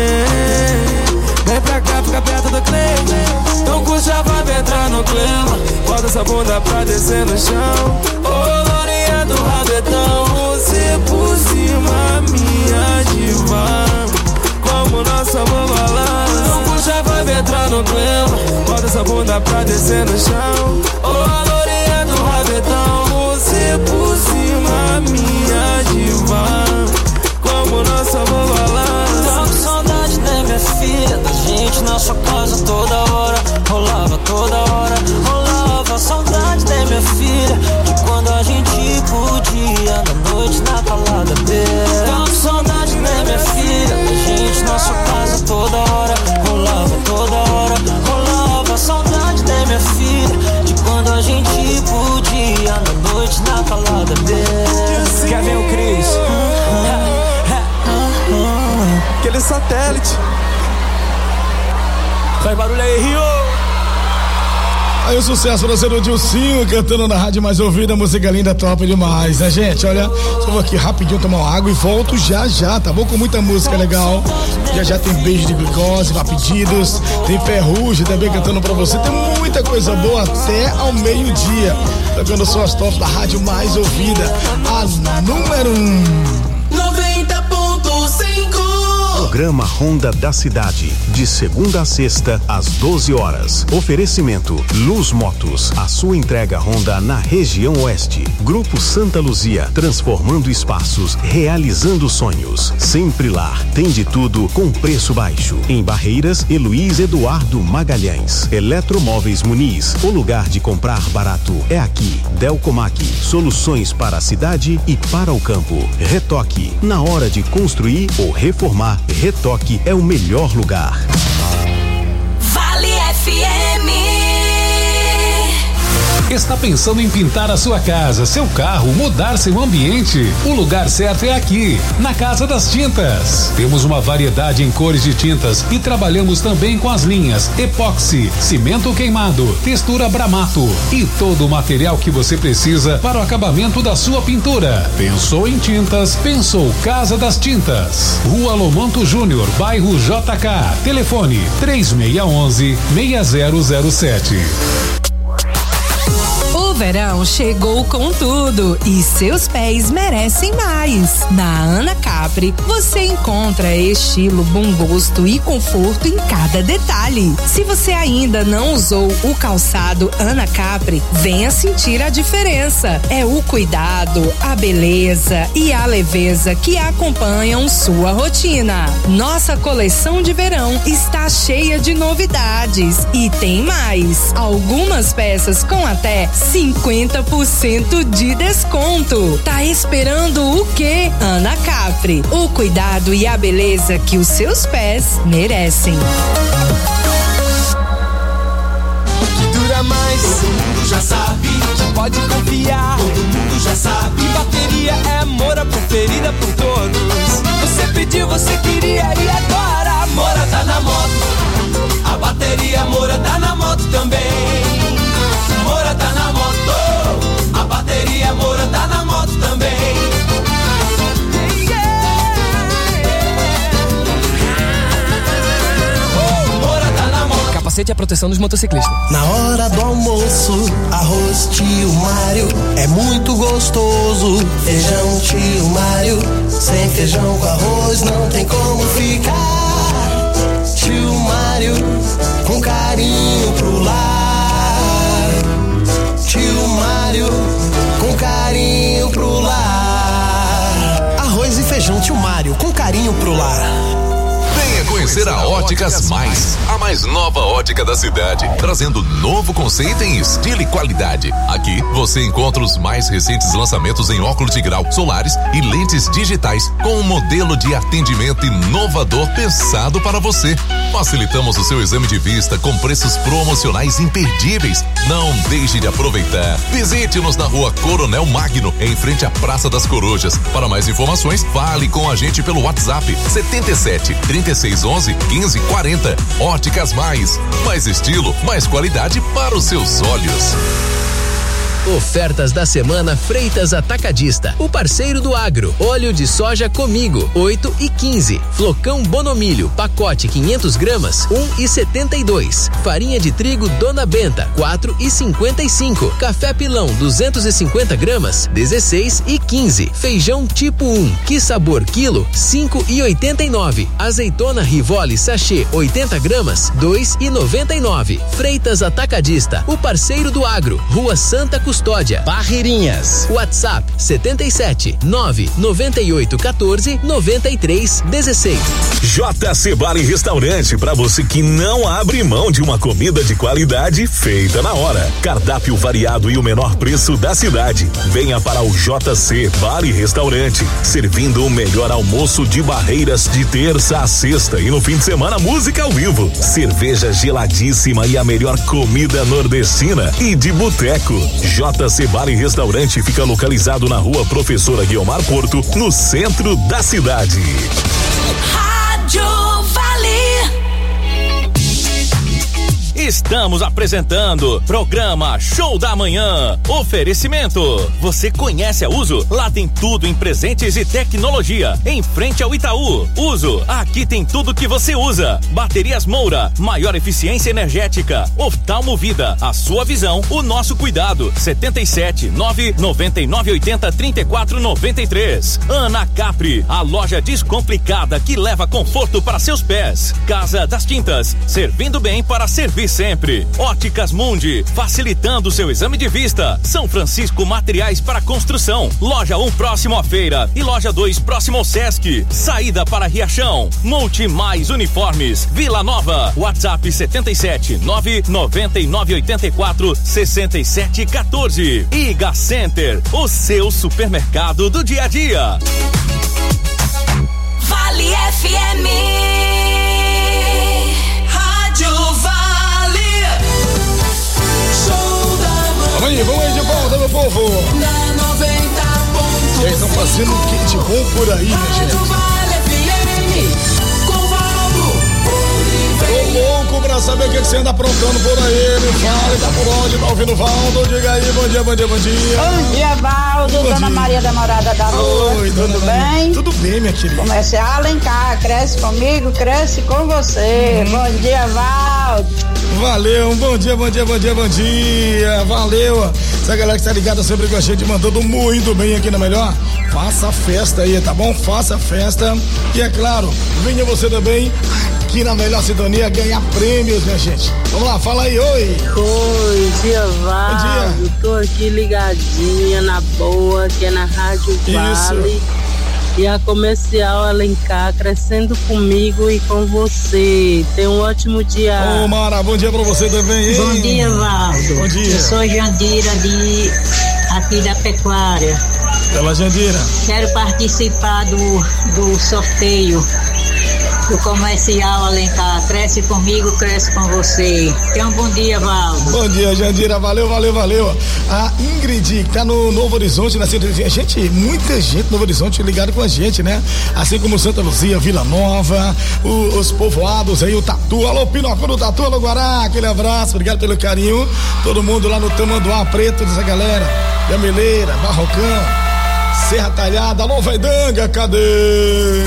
[SPEAKER 8] Vem pra cá, fica perto do clima. Então curte a vibe, entrar no clima. Bota essa bunda pra descer no chão. Ô, lourinha do rabetão, você por cima, minha diva, como nossa bobalão. Então curte a vibe, entrar no clima. Bota essa bunda pra descer no chão. Ô, lourinha do rabetão, você por cima, minha diva, como nossa bobalão.
[SPEAKER 7] Tá com saudade, né, minha filha? Da gente na sua casa toda hora, rolava toda hora, rolava. Saudade, né, minha filha? De quando a gente podia, na noite na calada dele. Tá com saudade, né, minha filha? Da gente na sua casa toda hora, rolava toda hora, rolava. Saudade, né, minha filha? De quando a gente podia, na noite na calada dele.
[SPEAKER 8] Quer ver o Cris? Aquele satélite.
[SPEAKER 7] Faz barulho aí, Rio.
[SPEAKER 5] Aí o sucesso brasileiro Dilcinho cantando na rádio mais ouvida, música linda, top demais, né, gente? Olha, só vou aqui rapidinho tomar uma água e volto já já, tá bom? Com muita música legal. Já tem beijo de glicose, vá pedidos, tem Ferrugem também cantando pra você, tem muita coisa boa até ao meio-dia. Tocando só as tops da rádio mais ouvida, a número 1.
[SPEAKER 3] 90.5.
[SPEAKER 2] Programa Ronda da Cidade, de segunda a sexta, às 12 horas. Oferecimento Luz Motos, a sua entrega Honda na região oeste. Grupo Santa Luzia, transformando espaços, realizando sonhos. Sempre Lar, tem de tudo com preço baixo. Em Barreiras, Heloís Eduardo Magalhães. Eletromóveis Muniz, o lugar de comprar barato é aqui. Delcomac, soluções para a cidade e para o campo. Retoque, na hora de construir ou reformar, Retoque é o melhor lugar.
[SPEAKER 3] Vale FM.
[SPEAKER 9] Está pensando em pintar a sua casa, seu carro, mudar seu ambiente? O lugar certo é aqui, na Casa das Tintas. Temos uma variedade em cores de tintas e trabalhamos também com as linhas epóxi, cimento queimado, textura Bramato e todo o material que você precisa para o acabamento da sua pintura. Pensou em tintas? Pensou Casa das Tintas. Rua Lomanto Júnior, bairro JK. Telefone 3611-6007.
[SPEAKER 10] O verão chegou com tudo e seus pés merecem mais. Na Ana Capri, você encontra estilo, bom gosto e conforto em cada detalhe. Se você ainda não usou o calçado Ana Capri, venha sentir a diferença. É o cuidado, a beleza e a leveza que acompanham sua rotina. Nossa coleção de verão está cheia de novidades e tem mais. Algumas peças com até 50% de desconto. Tá esperando o quê? Ana Capri, o cuidado e a beleza que os seus pés merecem.
[SPEAKER 8] Que dura mais, todo mundo já sabe. Que pode confiar, todo mundo já sabe. Bateria é Moura, preferida por todos. Você pediu, você queria e agora Moura tá na moto. A bateria Moura tá na moto também. Moura tá na moto, a bateria Moura tá na moto também. Moura tá na moto.
[SPEAKER 1] Capacete é a proteção dos motociclistas.
[SPEAKER 11] Na hora do almoço, arroz tio Mário é muito gostoso. Feijão tio Mário, sem feijão com arroz não tem como ficar. Tio Mário, com carinho pro lar. Tio Mário, com carinho pro lar. Arroz e feijão Tio Mário, com carinho pro lar.
[SPEAKER 18] Venha conhecer a Óticas Mais, a mais nova ótica da cidade, trazendo novo conceito em estilo e qualidade. Aqui você encontra os mais recentes lançamentos em óculos de grau, solares e lentes digitais, com um modelo de atendimento inovador pensado para você. Facilitamos o seu exame de vista com preços promocionais imperdíveis. Não deixe de aproveitar. Visite-nos na Rua Coronel Magno, em frente à Praça das Corujas. Para mais informações, fale com a gente pelo WhatsApp 77 3611 1540. Óticas Mais estilo, mais qualidade para os seus olhos.
[SPEAKER 20] Ofertas da semana Freitas Atacadista, o parceiro do agro. Óleo de soja Comigo, 8,15. Flocão Bonomilho, pacote 500 gramas, 1,72. Farinha de trigo Dona Benta, 4,55. Café Pilão, 250 gramas, 16,15. Feijão tipo 1, que sabor quilo, 5,89. Azeitona Rivoli sachê, 80 gramas, 2,99. Freitas Atacadista, o parceiro do agro. Rua Santa Custódia, Barreirinhas. WhatsApp 77 998 14 93 16.
[SPEAKER 24] JC Bar e Restaurante, para você que não abre mão de uma comida de qualidade feita na hora. Cardápio variado e o menor preço da cidade. Venha para o JC Bar e Restaurante, servindo o melhor almoço de Barreiras de terça a sexta e no fim de semana música ao vivo, cerveja geladíssima e a melhor comida nordestina e de boteco. JC Bar e Restaurante fica localizado na Rua Professora Guiomar Porto, no centro da cidade.
[SPEAKER 3] Rádio Vale.
[SPEAKER 4] Estamos apresentando programa Show da Manhã. Oferecimento. Você conhece a Uso? Lá tem tudo em presentes e tecnologia. Em frente ao Itaú. Uso. Aqui tem tudo que você usa. Baterias Moura. Maior eficiência energética. Oftalmo Vida. A sua visão, o nosso cuidado. 77 999 80 34 93. Ana Capri. A loja descomplicada que leva conforto para seus pés. Casa das Tintas. Servindo bem para servir sempre. Óticas Mundi, facilitando seu exame de vista. São Francisco Materiais para Construção. Loja 1 próximo à feira e loja 2 próximo ao Sesc. Saída para Riachão. Multi Mais Uniformes. Vila Nova. WhatsApp 77 999 84 67 14. Iga Center, o seu supermercado do dia a dia.
[SPEAKER 3] Vale FM.
[SPEAKER 5] Vamos aí de volta, meu povo. E aí, estão fazendo um kit bom por aí, minha gente. Tô louco pra saber o que você anda aprontando por aí. Me fala, tá por onde? Tá ouvindo o Valdo? Diga aí, bom dia, bom dia, bom dia.
[SPEAKER 22] Bom dia, Valdo,
[SPEAKER 5] Bom
[SPEAKER 22] Dona
[SPEAKER 5] dia.
[SPEAKER 22] Maria da Morada da Lua.
[SPEAKER 5] Oi,
[SPEAKER 22] Tudo
[SPEAKER 5] dona
[SPEAKER 22] bem?
[SPEAKER 5] Maria. Tudo bem, minha querida.
[SPEAKER 22] Comece a Alencar, cresce comigo, cresce com você. Bom dia, Valdo.
[SPEAKER 5] Valeu, um bom dia, bom dia, bom dia, bom dia. Valeu. Essa galera que tá ligada sempre com a gente, mandando muito bem aqui na Melhor. Faça festa aí, tá bom? Faça festa. E é claro, venha você também aqui na Melhor Sintonia ganhar prêmios, minha gente. Vamos lá, fala aí, oi.
[SPEAKER 12] Oi, dia Valdo.
[SPEAKER 5] Bom dia.
[SPEAKER 12] Tô aqui ligadinha na boa, que é na Rádio Vale. E a Comercial Alencar crescendo comigo e com você. Tenha um ótimo dia.
[SPEAKER 5] Ô, Mara, bom dia pra você também, hein?
[SPEAKER 13] Bom dia, Valdo.
[SPEAKER 5] Bom dia.
[SPEAKER 13] Eu sou Jandira aqui da Pecuária.
[SPEAKER 5] Fala, Jandira.
[SPEAKER 13] Quero participar do sorteio do Comercial Alencar. Cresce comigo, cresce com você. Tenha um bom dia, Valdo.
[SPEAKER 5] Bom dia, Jandira. Valeu, valeu, valeu. A Ingrid que tá no Novo Horizonte, na cidade. Gente, muita gente no Novo Horizonte ligado com a gente, né? Assim como Santa Luzia, Vila Nova, os povoados aí, o Tatu. Alô, Pinocchio do Tatu, alô, Guará. Aquele abraço, obrigado pelo carinho. Todo mundo lá no Tamanduá Preto, dessa galera. Gameleira, Barrocão, Serra Talhada. Alô, Vaidanga, cadê?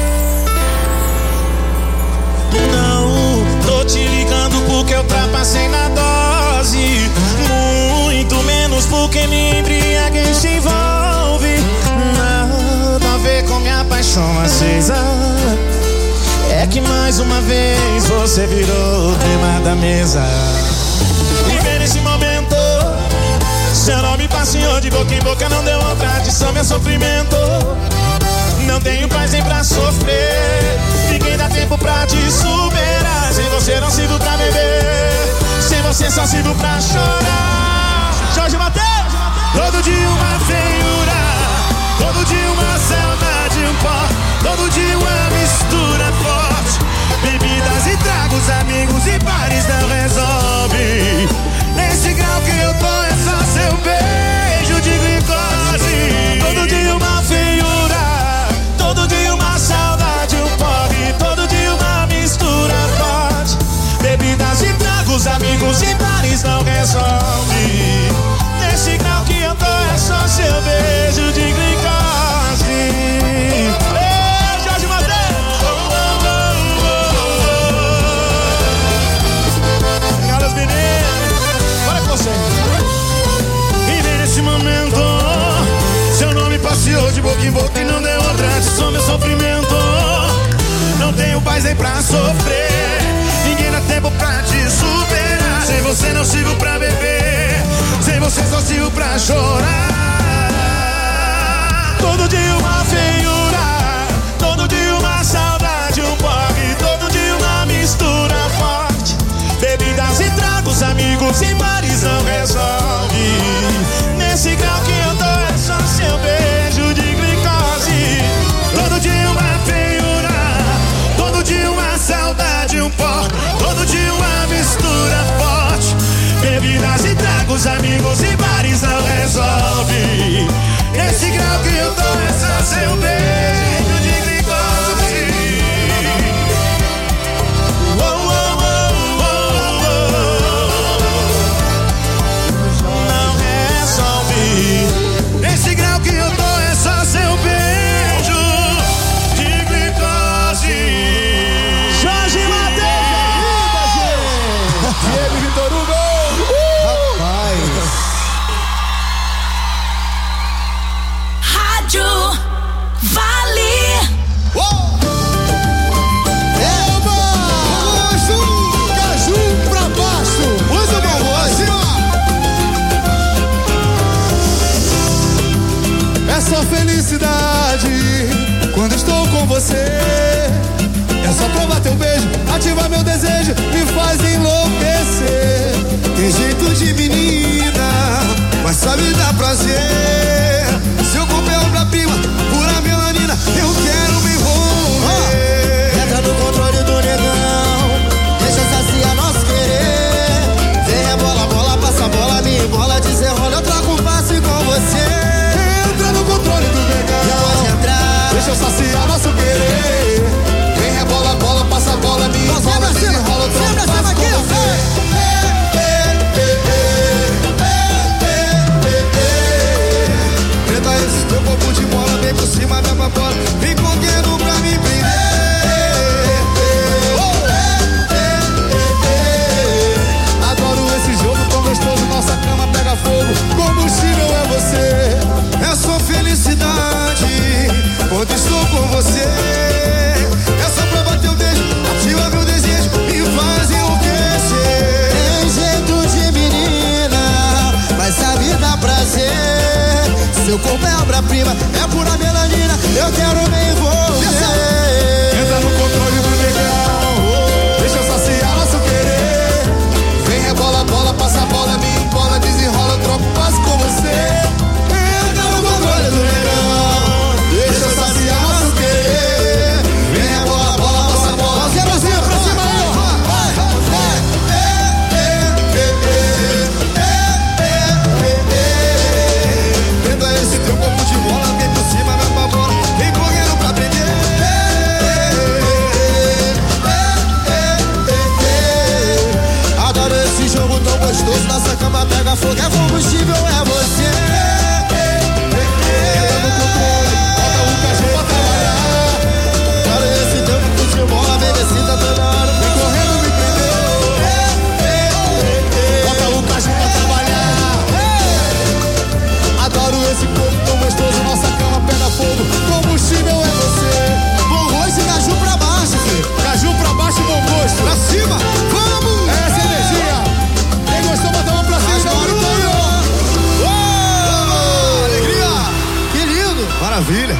[SPEAKER 17] Não, tô te ligando porque eu ultrapassei na dose. Muito menos porque me embriaguei se envolve. Nada a ver com minha paixão acesa. É que mais uma vez você virou o tema da mesa. Viver nesse momento, seu nome passeou de boca em boca, não deu outra adição, meu sofrimento. Não tenho paz nem pra sofrer. Ninguém dá tempo pra te superar. Sem você não sirvo pra beber. Sem você só sirvo pra chorar. Jorge Mateus! Todo dia uma feiura. Todo dia uma saudade, um pó. Todo dia uma mistura forte. Bebidas e tragos, amigos e bares não resolve. Nesse grau que eu tô é só seu beijo de glicose. Todo dia uma feiura. Todo dia uma saudade, um pobre. Todo dia uma mistura forte. Bebidas e tragos, amigos e bares não resolve. Nesse grau que eu tô é só seu beijo de glicose. Ei, Jorge Mateus! Obrigado, as meninas. Bora com você. E nesse momento, seu nome passeou de boca em boca e não deu outra adição, meu sofrimento. Não tenho paz nem pra sofrer. Ninguém dá tempo pra te superar. Sem você não sirvo pra beber. Sem você só sirvo pra chorar. Todo dia uma feiura. Todo dia uma saudade, um porre. Todo dia uma mistura forte. Bebidas e tragos, amigos e bares não resolve. Nesse grau que eu tô é só seu beijo de glicose. Todo dia uma feiura. Todo dia uma saudade, um pó. Todo dia uma mistura forte. Bebidas e tragos, amigos e bares não resolve. Nesse grau que eu tô é só seu beijo de glicose. Oh, oh, oh, oh, oh, oh. você. É só provar teu beijo, ativar meu desejo, me faz enlouquecer. Tem jeito de menina, mas sabe dar prazer. Seu corpo é obra-prima, pura melanina, eu quero me envolver. Entra no controle do negão, deixa saciar nosso querer. Vem rebola, bola, passa a bola, me embola, desenrola, eu troco um passe com você. Entra no controle do negão, pode entrar, deixa eu saciar nosso querer. Vem rebola, bola, passa a bola, me embola, desenrola, eu troco um passe com você. Esse teu corpo de bola, vem por cima da minha bola, vem correndo pra me prender. Adoro esse jogo tão gostoso, nossa cama pega fogo, combustível é você. É sua felicidade, quando estou com você. É só pra bater o beijo, ativa meu desejo, me faz enlouquecer. Tem jeito de menina, mas sabe dar prazer. Seu corpo é obra-prima, é pura melanina, eu quero me envolver. Entra no controle do negão, deixa eu saciar nosso querer. Vem rebola, bola, passa a bola, me embola, desenrola, eu troco passo com você. Entra no controle do negão, deixa eu saciar nosso querer. Vem rebola, bola, passa a bola, pra cima aí, esse teu corpo de bola, vem por cima da minha bola, vem correndo pra prender. Adoro esse jogo tão gostoso, nossa cama pega fogo, é combustível, é você. Entra no controle, bota o cachorro pra trabalhar. Adoro esse teu corpo de bola, vem descida toda hora, vem correndo me prender. Bota o cachorro pra trabalhar. Adoro esse corpo tão gostoso, nossa cama pega fogo, combustível é você. Bom gosto e caju pra baixo, filho. Caju pra baixo, bom gosto. Pra cima, vamos! Essa energia. Quem gostou, bota a mão pra cima. Alegria! Que lindo! Maravilha!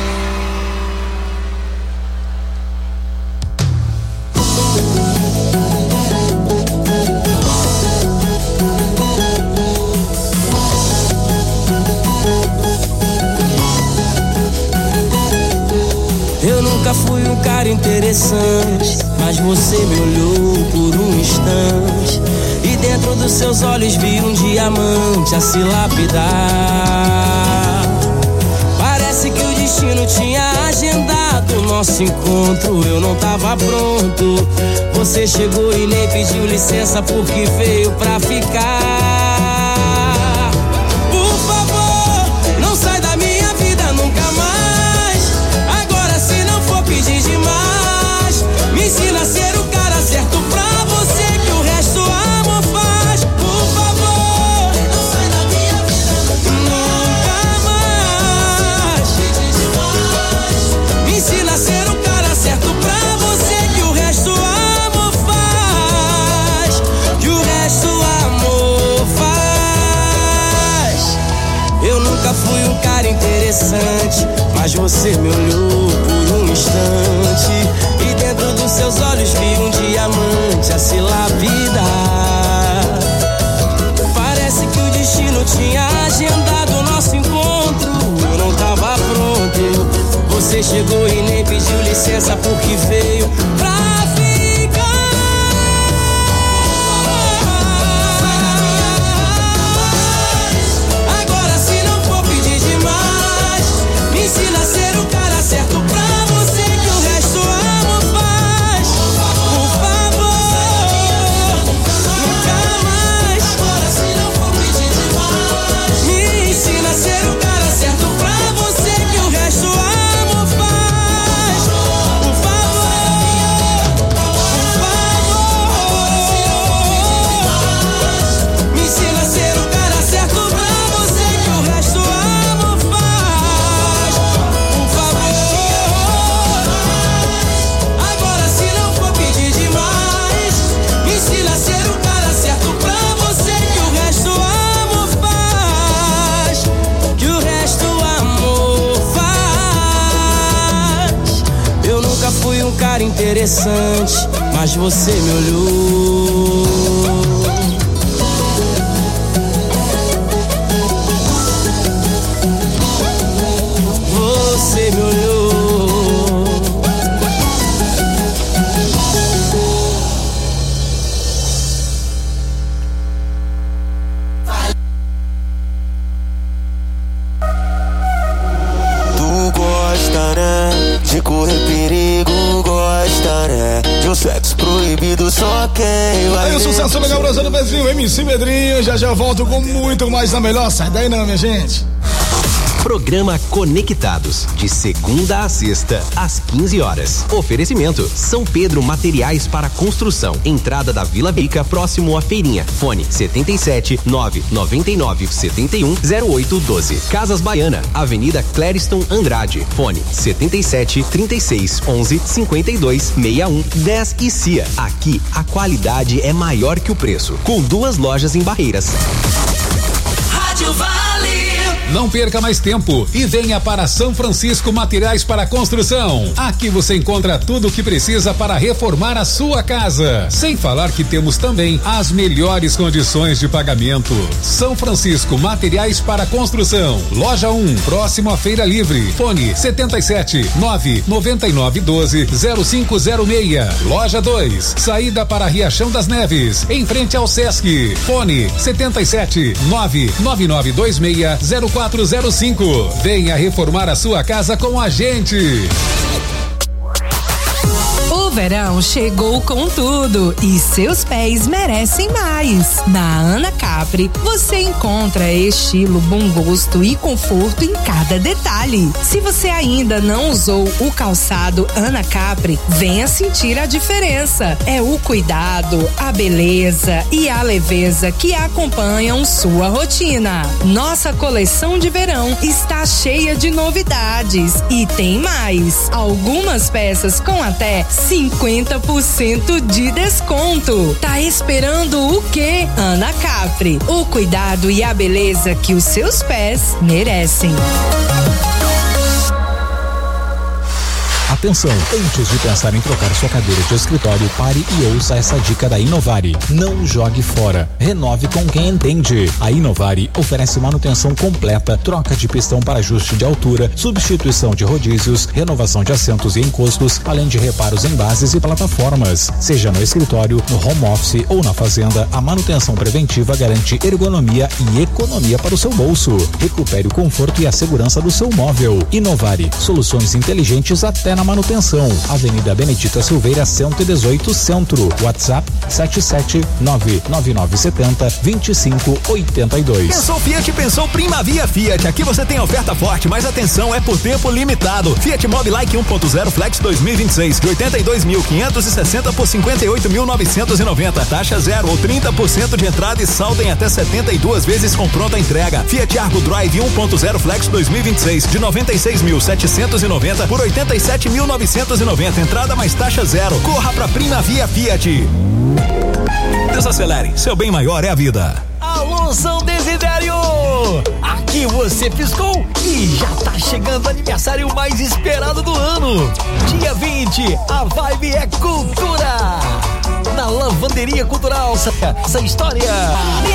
[SPEAKER 7] Eu nunca fui um cara interessante, mas você me olhou por um instante e dentro dos seus olhos vi um diamante a se lapidar. Parece que o destino tinha agendado o nosso encontro, eu não tava pronto. Você chegou e nem pediu licença porque veio pra ficar. Por favor, não sai da minha vida nunca mais. Pedir demais, me ensina a ser o cara certo pra você, que o resto o amor faz. Por favor, não sai da minha vida nunca mais. Pedir demais, me ensina a ser o cara certo pra você, que o resto o amor faz. Que o resto o amor faz. Eu nunca fui um cara interessante, mas você me olhou por um instante e dentro dos seus olhos vi um diamante a se lapidar. Parece que o destino tinha agendado o nosso encontro, eu não tava pronto. Você chegou e nem pediu licença porque veio pra ficar. Agora se não for pedir demais, me ensina a ser o cara certo pra você, que o resto o amor faz.
[SPEAKER 3] interessante, mas você me olhou. Você me olhou.
[SPEAKER 17] Tu gosta, né? De correr perigo, gosta, né? De um sexo proibido, só quem vai.
[SPEAKER 5] Aí o sucesso legal brasileiro do Pedrinho, MC Pedrinho. Já volto com muito mais na melhor. Sai daí não, minha gente.
[SPEAKER 20] Programa Conectados, de segunda a sexta, às 15 horas. Oferecimento: São Pedro Materiais para Construção. Entrada da Vila Bica, próximo à feirinha. Fone 77 999 71 08 12. Casas Baiana, Avenida Clériston Andrade. Fone 77 36 11 52 61 10 e CIA. Aqui a qualidade é maior que o preço. Com 2 lojas em Barreiras.
[SPEAKER 3] Rádio Vale.
[SPEAKER 9] Não perca mais tempo e venha para São Francisco Materiais para Construção. Aqui você encontra tudo o que precisa para reformar a sua casa. Sem falar que temos também as melhores condições de pagamento. São Francisco Materiais para Construção. Loja 1, próximo à Feira Livre. Fone 77 999 12 0506. Loja 2, saída para Riachão das Neves, em frente ao Sesc. Fone 77 99926 0405. Venha reformar a sua casa com a gente.
[SPEAKER 10] O verão chegou com tudo e seus pés merecem mais. Na Ana Capri, você encontra estilo, bom gosto e conforto em cada detalhe. Se você ainda não usou o calçado Ana Capri, venha sentir a diferença. É o cuidado, a beleza e a leveza que acompanham sua rotina. Nossa coleção de verão está cheia de novidades e tem mais. Algumas peças com até 50% de desconto. Tá esperando o quê? Ana Capri, o cuidado e a beleza que os seus pés merecem.
[SPEAKER 14] Atenção, antes de pensar em trocar sua cadeira de escritório, pare e ouça essa dica da Inovari. Não jogue fora, renove com quem entende. A Inovari oferece manutenção completa, troca de pistão para ajuste de altura, substituição de rodízios, renovação de assentos e encostos, além de reparos em bases e plataformas. Seja no escritório, no home office ou na fazenda, a manutenção preventiva garante ergonomia e economia para o seu bolso. Recupere o conforto e a segurança do seu móvel. Inovari, soluções inteligentes até na manutenção. Avenida Benedita Silveira, 118 Centro. WhatsApp 77999702582.
[SPEAKER 15] Pensou Fiat, pensou Primavia Fiat. Aqui você tem oferta forte, mas atenção, é por tempo limitado. Fiat Mobi Like 1.0 Flex 2026 de 82.560 por 58.990. Taxa 0 ou 30% de entrada e saldo em até 72 vezes com pronta entrega. Fiat Argo Drive 1.0 Flex 2026 de 96.790 por 87.990. Entrada mais taxa 0. Corra pra Primavia Fiat. Desacelere, seu bem maior é a vida.
[SPEAKER 16] Alô, São Desidério! Aqui você piscou e já tá chegando o aniversário mais esperado do ano. Dia 20, a vibe é cultura. Na Lavanderia Cultural, essa história.